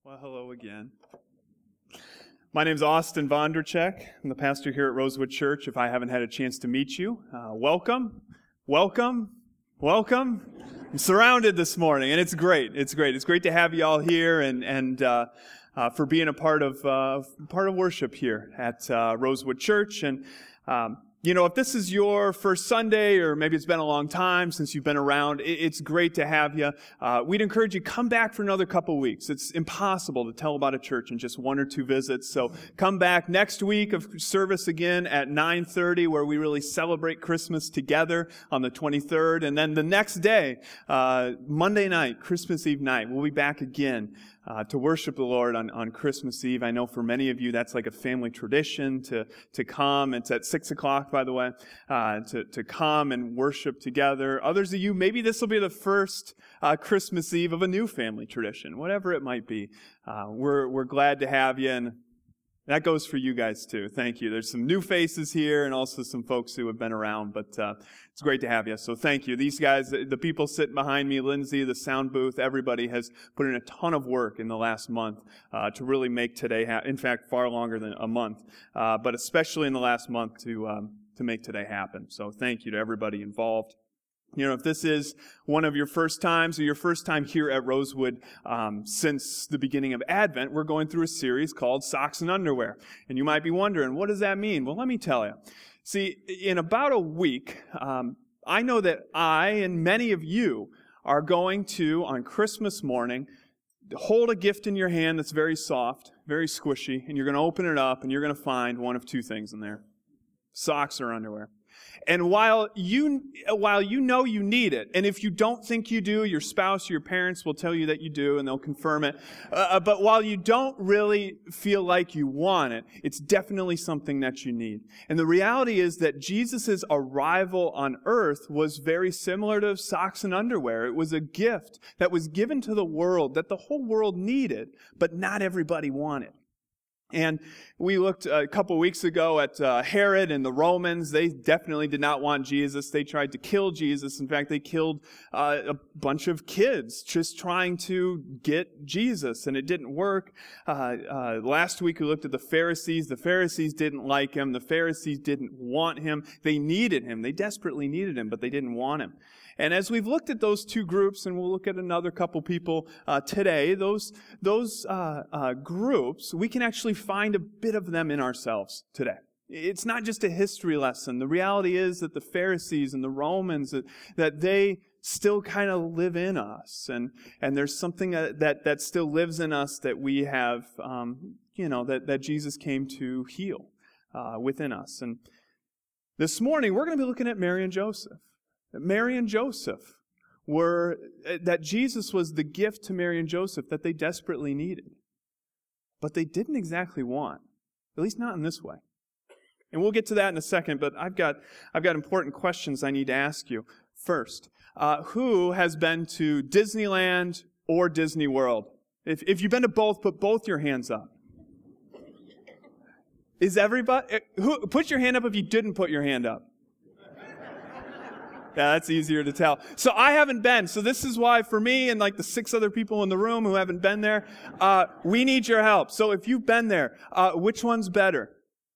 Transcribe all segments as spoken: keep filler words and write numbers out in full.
Well, hello again. My name's Austin Vonderchek. I'm the pastor here at Rosewood Church. If I haven't had a chance to meet you, uh, welcome, welcome, welcome. I'm surrounded this morning, and it's great. It's great. It's great to have you all here, and and uh, uh, for being a part of uh, part of worship here at uh, Rosewood Church. And um, you know, if this is your first Sunday, or maybe it's been a long time since you've been around, it's great to have you. Uh, we'd encourage you, come back for another couple weeks. It's impossible to tell about a church in just one or two visits. So come back next week of service again at nine thirty, where we really celebrate Christmas together on the twenty-third. And then the next day, uh, Monday night, Christmas Eve night, we'll be back again Uh, to worship the Lord on, on Christmas Eve. I know for many of you that's like a family tradition to to come. It's at six o'clock, by the way, uh, to, to come and worship together. Others of you, maybe this will be the first uh, Christmas Eve of a new family tradition, whatever it might be. Uh, we're we're glad to have you, and that goes for you guys too. Thank you. There's some new faces here and also some folks who have been around, but uh, it's great to have you. So thank you. These guys, the people sitting behind me, Lindsay, the sound booth, everybody has put in a ton of work in the last month uh, to really make today happen. In fact, far longer than a month, uh, but especially in the last month to um, to make today happen. So thank you to everybody involved. You know, if this is one of your first times or your first time here at Rosewood um, since the beginning of Advent, we're going through a series called Socks and Underwear. And you might be wondering, what does that mean? Well, let me tell you. See, in about a week, um, I know that I and many of you are going to, on Christmas morning, hold a gift in your hand that's very soft, very squishy, and you're going to open it up and you're going to find one of two things in there: socks or underwear. And while you while you know you need it, and if you don't think you do, your spouse or your parents will tell you that you do, and they'll confirm it. Uh, but while you don't really feel like you want it, it's definitely something that you need. And the reality is that Jesus' arrival on earth was very similar to socks and underwear. It was a gift that was given to the world that the whole world needed, but not everybody wanted. And we looked a couple weeks ago at uh, Herod and the Romans. They definitely did not want Jesus. They tried to kill Jesus. In fact, they killed uh, a bunch of kids just trying to get Jesus, and it didn't work. Uh, uh, last week we looked at the Pharisees. The Pharisees didn't like him. The Pharisees didn't want him. They needed him. They desperately needed him, but they didn't want him. And as we've looked at those two groups, and we'll look at another couple people uh, today, those those uh, uh, groups, we can actually find a bit of them in ourselves today. It's not just a history lesson. The reality is that the Pharisees and the Romans, that, that they still kind of live in us, and and there's something that that still lives in us that we have, um, you know, that that Jesus came to heal uh, within us. And this morning we're going to be looking at Mary and Joseph. Mary and Joseph were, that Jesus was the gift to Mary and Joseph that they desperately needed. But they didn't exactly want, at least not in this way. And we'll get to that in a second, but I've got I've got important questions I need to ask you. First, uh, who has been to Disneyland or Disney World? If, if you've been to both, put both your hands up. Is everybody, who, put your hand up if you didn't put your hand up. Yeah, that's easier to tell. So I haven't been. So this is why, for me and like the six other people in the room who haven't been there, uh, we need your help. So if you've been there, uh, which one's better?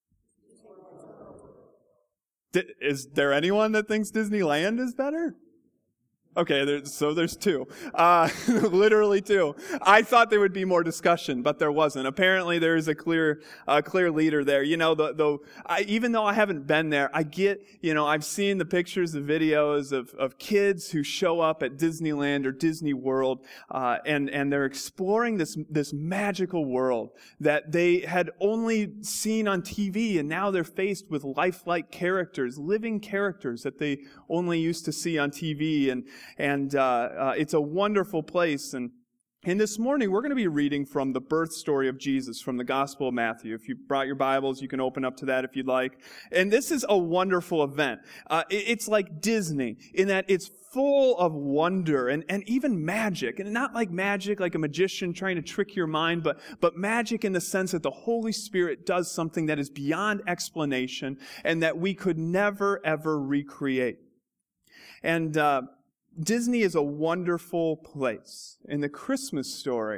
D- is there anyone that thinks Disneyland is better? Okay, there's, so there's two. Uh, literally two. I thought there would be more discussion, but there wasn't. Apparently there is a clear, uh, clear leader there. You know, the, the, I, even though I haven't been there, I get, you know, I've seen the pictures, the videos of, of kids who show up at Disneyland or Disney World, uh, and, and they're exploring this, this magical world that they had only seen on T V, and now they're faced with lifelike characters, living characters that they only used to see on T V, and And uh, uh, it's a wonderful place. And, and this morning, we're going to be reading from the birth story of Jesus from the Gospel of Matthew. If you brought your Bibles, you can open up to that if you'd like. And this is a wonderful event. Uh, it, it's like Disney in that it's full of wonder and, and even magic. And not like magic, like a magician trying to trick your mind, but, but magic in the sense that the Holy Spirit does something that is beyond explanation and that we could never, ever recreate. And uh Disney is a wonderful place, and the Christmas story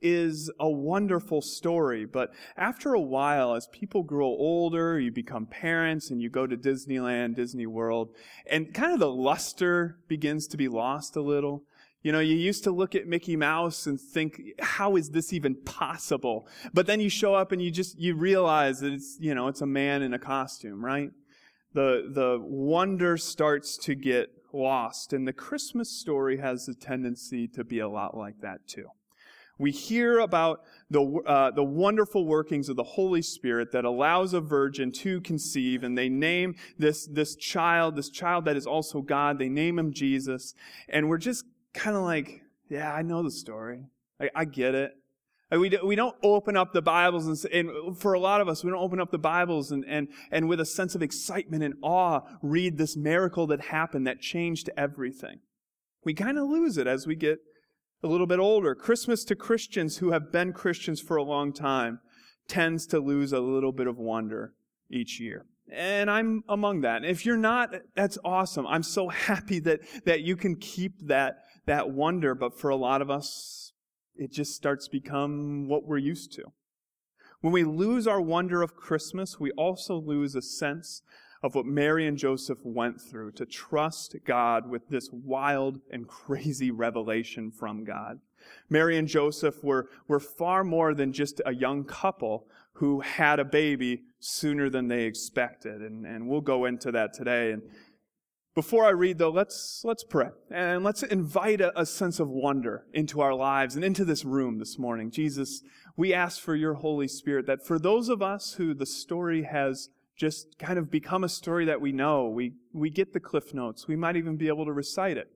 is a wonderful story. But after a while, as people grow older, you become parents and you go to Disneyland, Disney World, and kind of the luster begins to be lost a little. You know, you used to look at Mickey Mouse and think, how is this even possible? But then you show up and you just, you realize that it's, you know, it's a man in a costume, right? The, the wonder starts to get lost. And the Christmas story has a tendency to be a lot like that too. We hear about the, uh, the wonderful workings of the Holy Spirit that allows a virgin to conceive, and they name this, this child, this child that is also God, they name him Jesus, and we're just kind of like, yeah, I know the story. I, I get it. Like we, do, we don't open up the Bibles, and, and for a lot of us, we don't open up the Bibles and, and, and with a sense of excitement and awe, read this miracle that happened that changed everything. We kind of lose it as we get a little bit older. Christmas to Christians who have been Christians for a long time tends to lose a little bit of wonder each year. And I'm among that. And if you're not, that's awesome. I'm so happy that, that you can keep that, that wonder. But for a lot of us, it just starts to become what we're used to. When we lose our wonder of Christmas, we also lose a sense of what Mary and Joseph went through to trust God with this wild and crazy revelation from God. Mary and Joseph were, were far more than just a young couple who had a baby sooner than they expected. And, and we'll go into that today. And before I read, though, let's let's pray. And let's invite a, a sense of wonder into our lives and into this room this morning. Jesus, we ask for your Holy Spirit that for those of us who the story has just kind of become a story that we know, we, we get the Cliff Notes, we might even be able to recite it.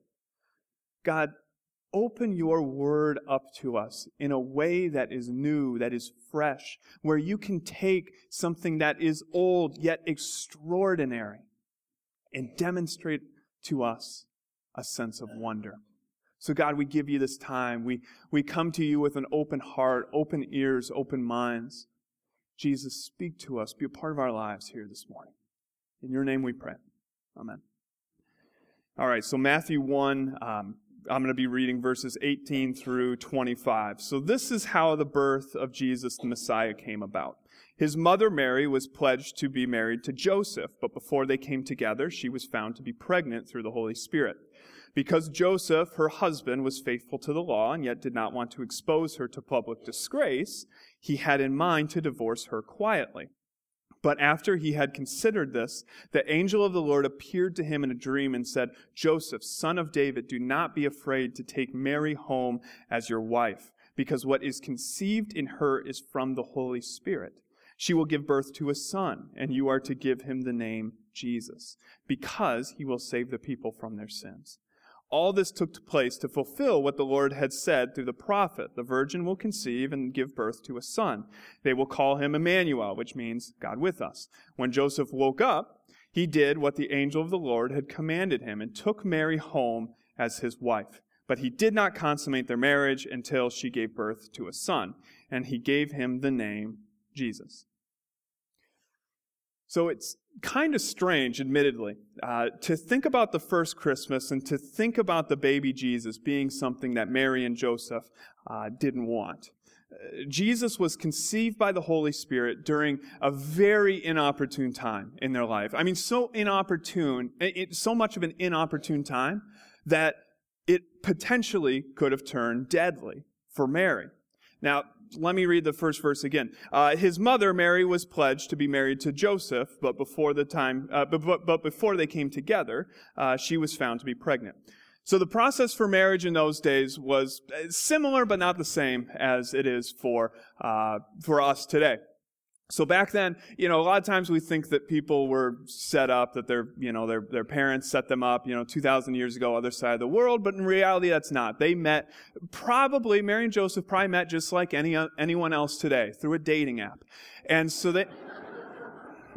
God, open your word up to us in a way that is new, that is fresh, where you can take something that is old yet extraordinary and demonstrate to us a sense of wonder. So God, we give you this time. We, we come to you with an open heart, open ears, open minds. Jesus, speak to us. Be a part of our lives here this morning. In your name we pray. Amen. All right, so Matthew one, um, I'm going to be reading verses eighteen through twenty-five. So this is how the birth of Jesus the Messiah came about. His mother Mary was pledged to be married to Joseph, but before they came together, she was found to be pregnant through the Holy Spirit. Because Joseph, her husband, was faithful to the law and yet did not want to expose her to public disgrace, he had in mind to divorce her quietly. But after he had considered this, the angel of the Lord appeared to him in a dream and said, Joseph, son of David, do not be afraid to take Mary home as your wife, because what is conceived in her is from the Holy Spirit. She will give birth to a son, and you are to give him the name Jesus, because he will save the people from their sins. All this took place to fulfill what the Lord had said through the prophet. The virgin will conceive and give birth to a son. They will call him Emmanuel, which means God with us. When Joseph woke up, he did what the angel of the Lord had commanded him and took Mary home as his wife. But he did not consummate their marriage until she gave birth to a son, and he gave him the name Jesus. So it's kind of strange, admittedly, uh, to think about the first Christmas and to think about the baby Jesus being something that Mary and Joseph uh, didn't want. Uh, Jesus was conceived by the Holy Spirit during a very inopportune time in their life. I mean, so inopportune, it, so much of an inopportune time that it potentially could have turned deadly for Mary. Now, let me read the first verse again. Uh, his mother, Mary, was pledged to be married to Joseph, but before the time, uh, but, but before they came together, uh, she was found to be pregnant. So the process for marriage in those days was similar, but not the same as it is for uh, for us today. So back then, you know, a lot of times we think that people were set up, that their, you know, their their parents set them up, you know, two thousand years ago, other side of the world, but in reality that's not. They met, probably, Mary and Joseph probably met just like any anyone else today, through a dating app. And so they...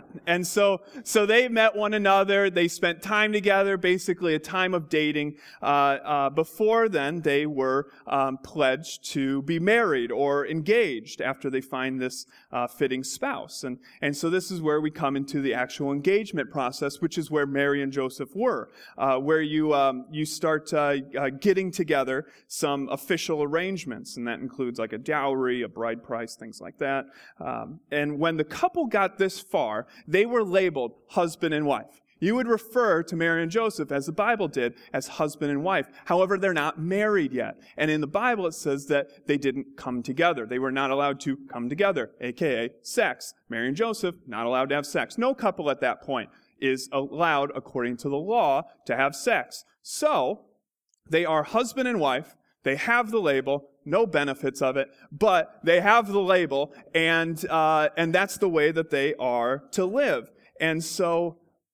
And so, so they met one another. They spent time together, basically a time of dating. Uh, uh, before then, they were um, pledged to be married or engaged after they find this uh, fitting spouse. And, and so this is where we come into the actual engagement process, which is where Mary and Joseph were, uh, where you um, you start uh, uh, getting together some official arrangements, and that includes like a dowry, a bride price, things like that. Um, and when the couple got this far, they were labeled husband and wife. You would refer to Mary and Joseph, as the Bible did, as husband and wife. However, they're not married yet. And in the Bible, it says that they didn't come together. They were not allowed to come together, aka sex. Mary and Joseph, not allowed to have sex. No couple at that point is allowed, according to the law, to have sex. So, they are husband and wife. They have the label, no benefits of it, but they have the label, and uh, and that's the way that they are to live. And so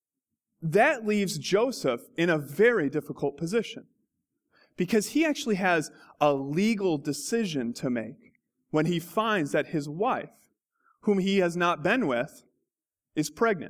that leaves Joseph in a very difficult position, because he actually has a legal decision to make when he finds that his wife, whom he has not been with, is pregnant.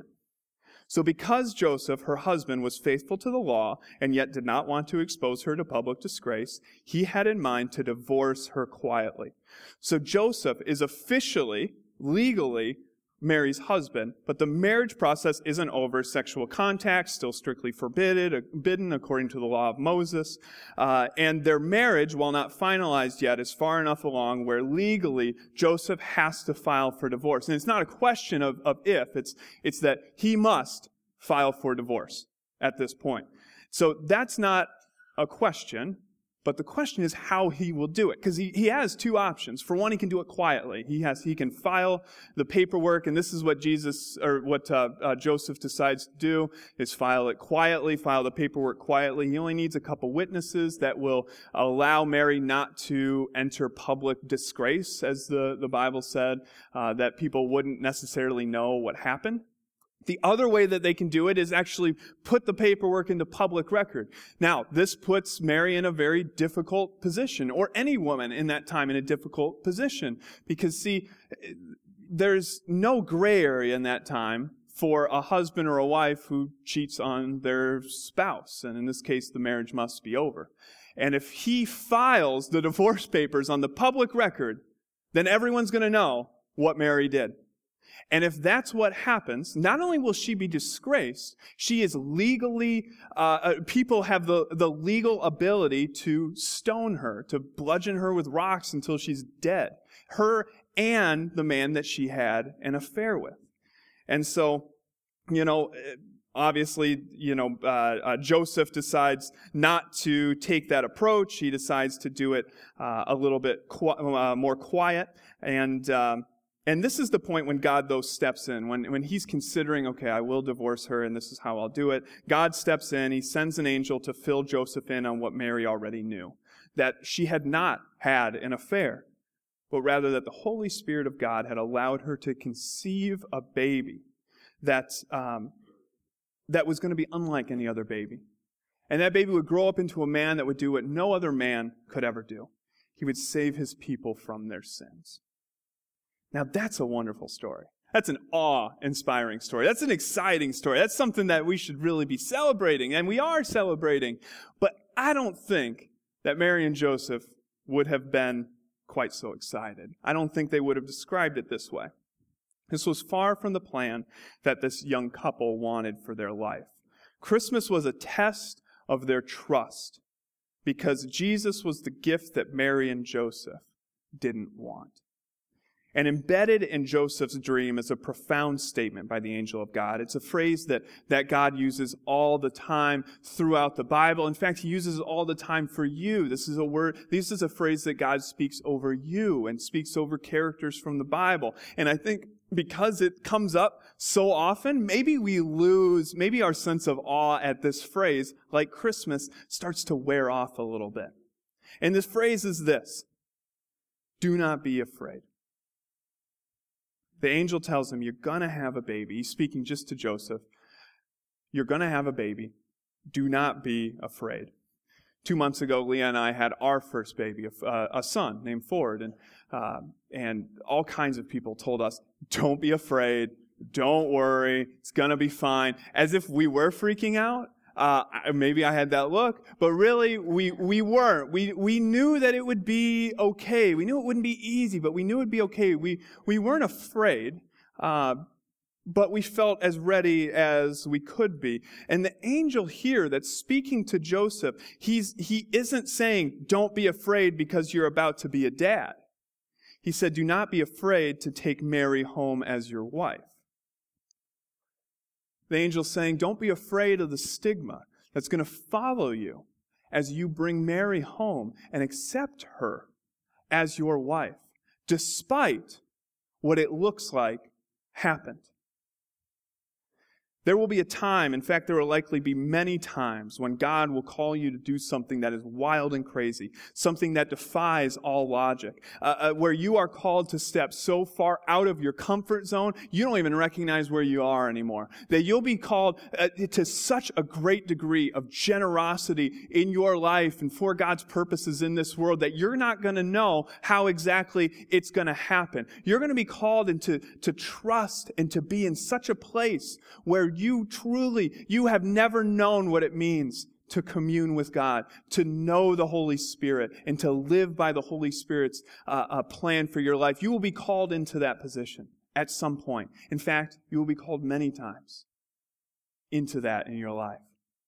So because Joseph, her husband, was faithful to the law and yet did not want to expose her to public disgrace, he had in mind to divorce her quietly. So Joseph is officially, legally, Mary's husband, but the marriage process isn't over. Sexual contact still strictly forbidden, forbidden according to the law of Moses. Uh, and their marriage, while not finalized yet, is far enough along where legally Joseph has to file for divorce. And it's not a question of, of if, it's, it's that he must file for divorce at this point. So that's not a question. But the question is how he will do it. Because he, he has two options. For one, he can do it quietly. He has he can file the paperwork, and this is what Jesus or what uh, uh, Joseph decides to do: is file it quietly, file the paperwork quietly. He only needs a couple witnesses that will allow Mary not to enter public disgrace, as the, the Bible said, uh, that people wouldn't necessarily know what happened. The other way that they can do it is actually put the paperwork into public record. Now, this puts Mary in a very difficult position, or any woman in that time in a difficult position. Because, see, there's no gray area in that time for a husband or a wife who cheats on their spouse. And in this case, the marriage must be over. And if he files the divorce papers on the public record, then everyone's going to know what Mary did. And if that's what happens, not only will she be disgraced, she is legally, uh, uh, people have the, the legal ability to stone her, to bludgeon her with rocks until she's dead. Her and the man that she had an affair with. And so, you know, obviously, you know, uh, uh, Joseph decides not to take that approach. He decides to do it uh, a little bit qu- uh, more quiet. And, um, And this is the point when God, though, steps in. When, when he's considering, okay, I will divorce her and this is how I'll do it, God steps in. He sends an angel to fill Joseph in on what Mary already knew. That she had not had an affair, but rather that the Holy Spirit of God had allowed her to conceive a baby that, um, that was going to be unlike any other baby. And that baby would grow up into a man that would do what no other man could ever do. He would save his people from their sins. Now, that's a wonderful story. That's an awe-inspiring story. That's an exciting story. That's something that we should really be celebrating, and we are celebrating. But I don't think that Mary and Joseph would have been quite so excited. I don't think they would have described it this way. This was far from the plan that this young couple wanted for their life. Christmas was a test of their trust, because Jesus was the gift that Mary and Joseph didn't want. And embedded in Joseph's dream is a profound statement by the angel of God. It's a phrase that, that God uses all the time throughout the Bible. In fact, he uses it all the time for you. This is a word, this is a phrase that God speaks over you and speaks over characters from the Bible. And I think because it comes up so often, maybe we lose, maybe our sense of awe at this phrase, like Christmas, starts to wear off a little bit. And this phrase is this: do not be afraid. The angel tells him, you're going to have a baby. He's speaking just to Joseph. You're going to have a baby. Do not be afraid. Two months ago, Leah and I had our first baby, a, a son named Ford. And, uh, and all kinds of people told us, don't be afraid. Don't worry, it's going to be fine. As if we were freaking out. Uh, maybe I had that look, but really we, we weren't. We, we knew that it would be okay. We knew it wouldn't be easy, but we knew it would be okay. We, we weren't afraid, uh, but we felt as ready as we could be. And the angel here that's speaking to Joseph, he's, he isn't saying, don't be afraid because you're about to be a dad. He said, do not be afraid to take Mary home as your wife. The angel's saying, don't be afraid of the stigma that's going to follow you as you bring Mary home and accept her as your wife, despite what it looks like happened. There will be a time, in fact, there will likely be many times when God will call you to do something that is wild and crazy, something that defies all logic, uh, uh, where you are called to step so far out of your comfort zone, you don't even recognize where you are anymore. That you'll be called uh, to such a great degree of generosity in your life and for God's purposes in this world that you're not going to know how exactly it's going to happen. You're going to be called into to trust and to be in such a place where you truly, you have never known what it means to commune with God, to know the Holy Spirit, and to live by the Holy Spirit's uh, uh, plan for your life. You will be called into that position at some point. In fact, you will be called many times into that in your life.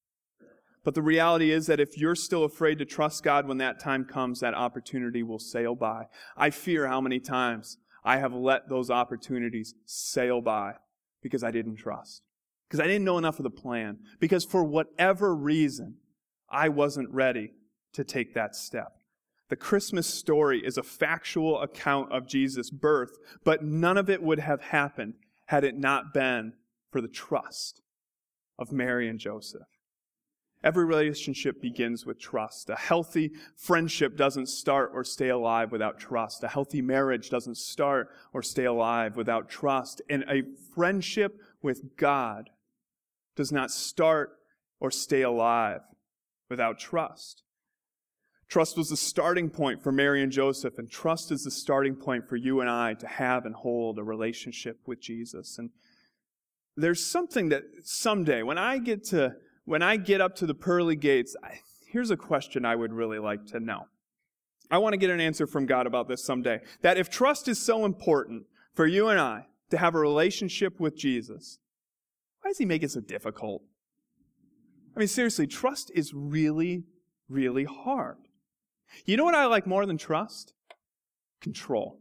But the reality is that if you're still afraid to trust God when that time comes, that opportunity will sail by. I fear how many times I have let those opportunities sail by because I didn't trust. Because I didn't know enough of the plan. Because for whatever reason, I wasn't ready to take that step. The Christmas story is a factual account of Jesus' birth, but none of it would have happened had it not been for the trust of Mary and Joseph. Every relationship begins with trust. A healthy friendship doesn't start or stay alive without trust. A healthy marriage doesn't start or stay alive without trust. And a friendship with God does not start or stay alive without trust. Trust was the starting point for Mary and Joseph, and trust is the starting point for you and I to have and hold a relationship with Jesus. And there's something that someday, when I get to, when I get up to the pearly gates, I, here's a question I would really like to know. I want to get an answer from God about this someday. That if trust is so important for you and I to have a relationship with Jesus, why does he make it so difficult? I mean, seriously, trust is really, really hard. You know what I like more than trust? Control.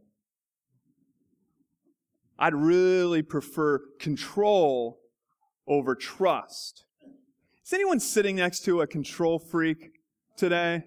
I'd really prefer control over trust. Is anyone sitting next to a control freak today?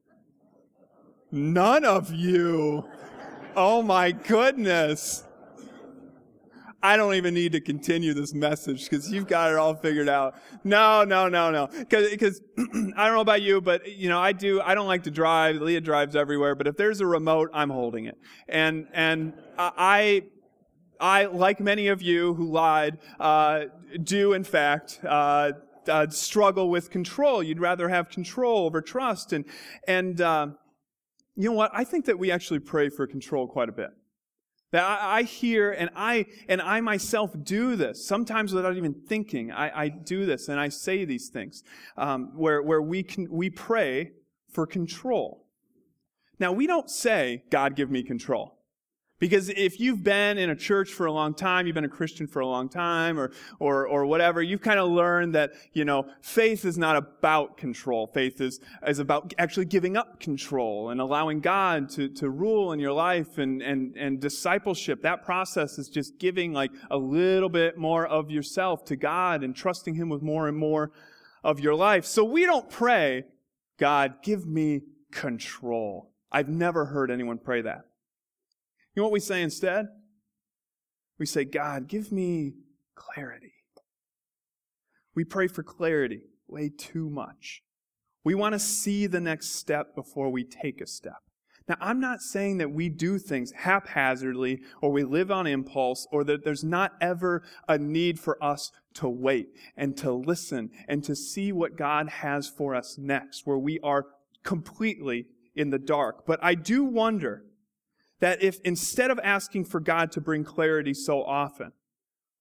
None of you. Oh my goodness. I don't even need to continue this message because you've got it all figured out. No, no, no, no. Because I don't know about you, but you know, I do. I don't like to drive. Leah drives everywhere, but if there's a remote, I'm holding it. And and I, I like many of you who lied, uh, do in fact uh, uh, struggle with control. You'd rather have control over trust, and and uh, you know what? I think that we actually pray for control quite a bit. That I, I hear and I and I myself do this, sometimes without even thinking. I, I do this and I say these things um, where, where we can we pray for control. Now, we don't say, God, give me control. Because if you've been in a church for a long time, you've been a Christian for a long time, or or or whatever, you've kind of learned that, you know, faith is not about control. Faith is is about actually giving up control and allowing God to, to rule in your life, and, and, and discipleship. That process is just giving like a little bit more of yourself to God and trusting Him with more and more of your life. So we don't pray, God, give me control. I've never heard anyone pray that. You know what we say instead? We say, God, give me clarity. We pray for clarity way too much. We want to see the next step before we take a step. Now, I'm not saying that we do things haphazardly or we live on impulse or that there's not ever a need for us to wait and to listen and to see what God has for us next, where we are completely in the dark. But I do wonder that if instead of asking for God to bring clarity so often,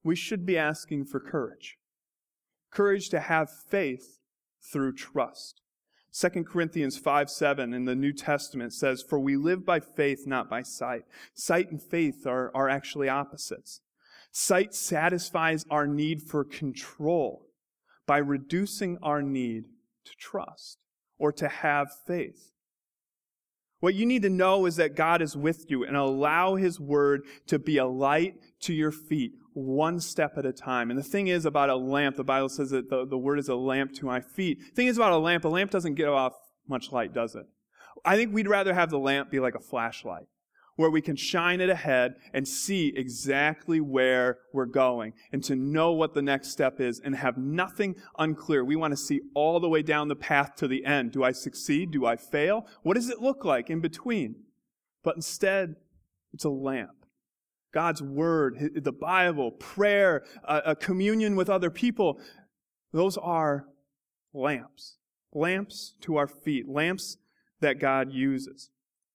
we should be asking for courage. Courage to have faith through trust. Second Corinthians five seven in the New Testament says, "For we live by faith, not by sight." Sight and faith are, are actually opposites. Sight satisfies our need for control by reducing our need to trust or to have faith. What you need to know is that God is with you, and allow His Word to be a light to your feet, one step at a time. And the thing is about a lamp, the Bible says that the, the Word is a lamp to my feet. The thing is about a lamp, a lamp doesn't give off much light, does it? I think we'd rather have the lamp be like a flashlight, where we can shine it ahead and see exactly where we're going, and to know what the next step is and have nothing unclear. We want to see all the way down the path to the end. Do I succeed? Do I fail? What does it look like in between? But instead, it's a lamp. God's Word, the Bible, prayer, a, a communion with other people, those are lamps. Lamps to our feet. Lamps that God uses.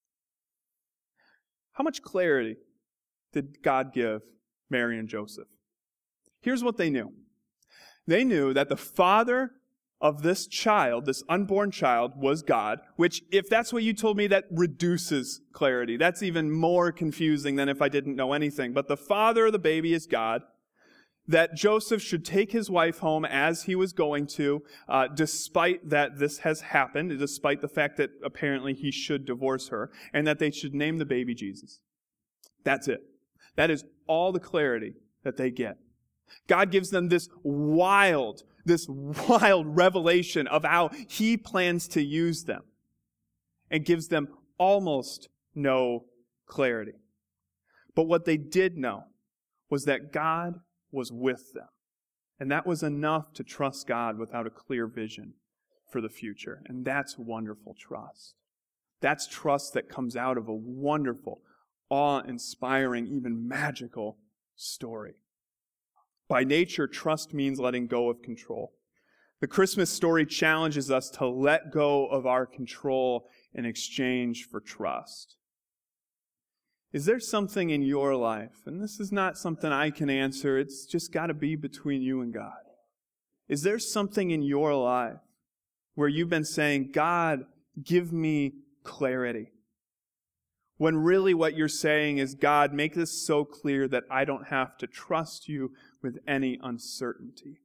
How much clarity did God give Mary and Joseph? Here's what they knew. They knew that the father of this child, this unborn child, was God, which, if that's what you told me, that reduces clarity. That's even more confusing than if I didn't know anything. But the father of the baby is God. That Joseph should take his wife home as he was going to, uh, despite that this has happened, despite the fact that apparently he should divorce her, and that they should name the baby Jesus. That's it. That is all the clarity that they get. God gives them this wild, this wild revelation of how He plans to use them, and gives them almost no clarity. But what they did know was that God was with them. And that was enough to trust God without a clear vision for the future. And that's wonderful trust. That's trust that comes out of a wonderful, awe-inspiring, even magical story. By nature, trust means letting go of control. The Christmas story challenges us to let go of our control in exchange for trust. Is there something in your life, and this is not something I can answer, it's just got to be between you and God. Is there something in your life where you've been saying, God, give me clarity? When really what you're saying is, God, make this so clear that I don't have to trust you with any uncertainty.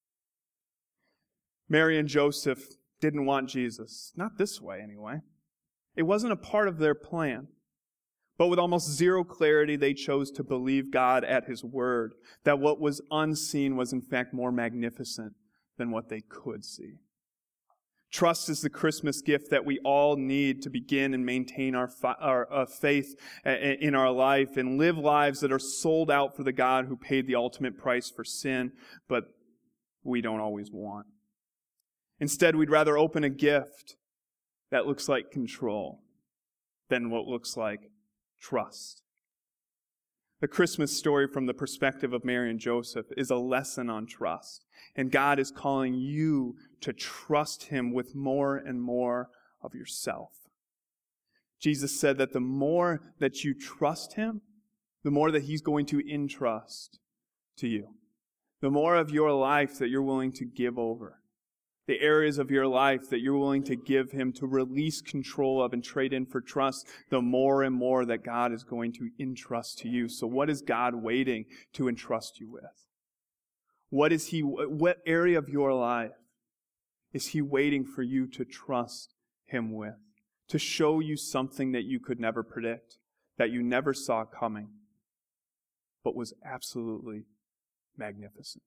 Mary and Joseph didn't want Jesus. Not this way, anyway. It wasn't a part of their plan. But with almost zero clarity, they chose to believe God at His word, that what was unseen was in fact more magnificent than what they could see. Trust is the Christmas gift that we all need to begin and maintain our, fa- our uh, faith in our life and live lives that are sold out for the God who paid the ultimate price for sin, but we don't always want. Instead, we'd rather open a gift that looks like control than what looks like trust. The Christmas story from the perspective of Mary and Joseph is a lesson on trust. And God is calling you to trust Him with more and more of yourself. Jesus said that the more that you trust Him, the more that He's going to entrust to you. The more of your life that you're willing to give over. The areas of your life that you're willing to give Him, to release control of and trade in for trust, the more and more that God is going to entrust to you. So what is God waiting to entrust you with? What is He, what area of your life is He waiting for you to trust Him with? To show you something that you could never predict, that you never saw coming, but was absolutely magnificent.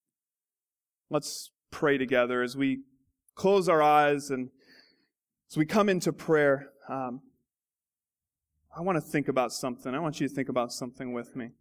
Let's pray together as we close our eyes and as we come into prayer. Um, I want to think about something. I want you to think about something with me.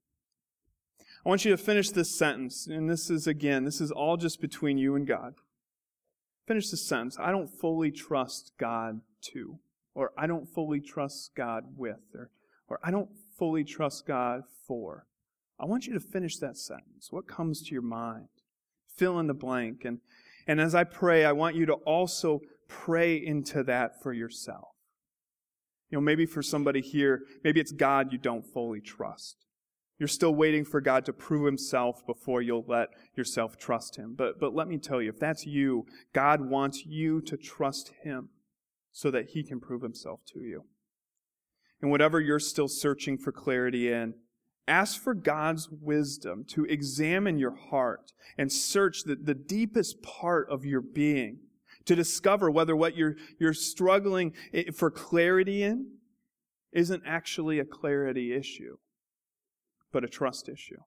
I want you to finish this sentence, and this is, again, this is all just between you and God. Finish this sentence. I don't fully trust God to, or I don't fully trust God with, or, or I don't fully trust God for. I want you to finish that sentence. What comes to your mind? Fill in the blank. And, and as I pray, I want you to also pray into that for yourself. You know, maybe for somebody here, maybe it's God you don't fully trust. You're still waiting for God to prove himself before you'll let yourself trust him. But, but let me tell you, if that's you, God wants you to trust him so that he can prove himself to you. And whatever you're still searching for clarity in, ask for God's wisdom to examine your heart and search the, the deepest part of your being to discover whether what you're, you're struggling for clarity in isn't actually a clarity issue, but a trust issue.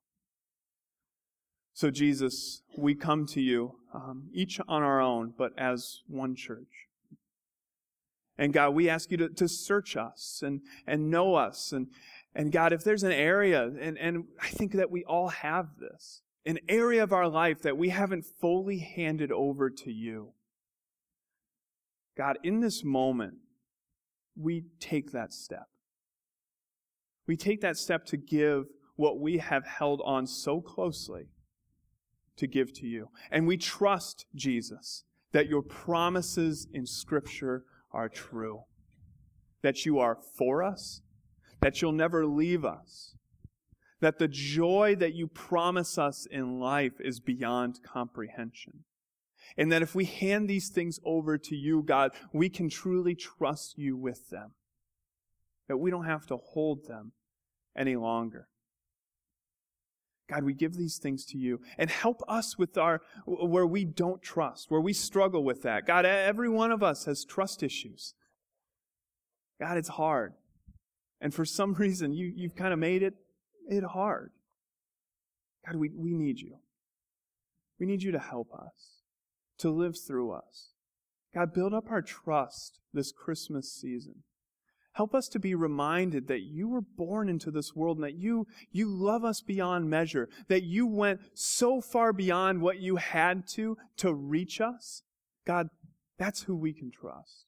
So Jesus, we come to you, um, each on our own, but as one church. And God, we ask you to, to search us and, and know us. And, and God, if there's an area, and, and I think that we all have this, an area of our life that we haven't fully handed over to you. God, in this moment, we take that step. We take that step to give what we have held on so closely to give to you. And we trust, Jesus, that your promises in Scripture are true. That you are for us, that you'll never leave us, that the joy that you promise us in life is beyond comprehension. And that if we hand these things over to you, God, we can truly trust you with them. That we don't have to hold them any longer. God, we give these things to you and help us with our, where we don't trust, where we struggle with that. God, every one of us has trust issues. God, it's hard. And for some reason, you, you've kind of made it, it hard. God, we, we need you. We need you to help us, to live through us. God, build up our trust this Christmas season. Help us to be reminded that you were born into this world and that you, you love us beyond measure, that you went so far beyond what you had to to reach us. God, that's who we can trust.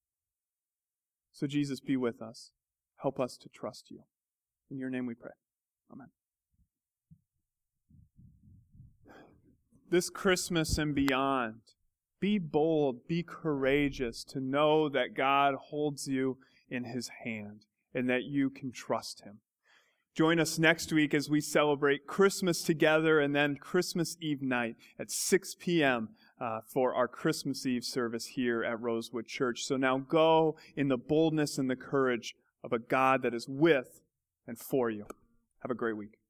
So Jesus, be with us. Help us to trust you. In your name we pray. Amen. This Christmas and beyond, be bold, be courageous to know that God holds you in his hand and that you can trust him. Join us next week as we celebrate Christmas together and then Christmas Eve night at six p.m. Uh, for our Christmas Eve service here at Rosewood Church. So now go in the boldness and the courage of a God that is with and for you. Have a great week.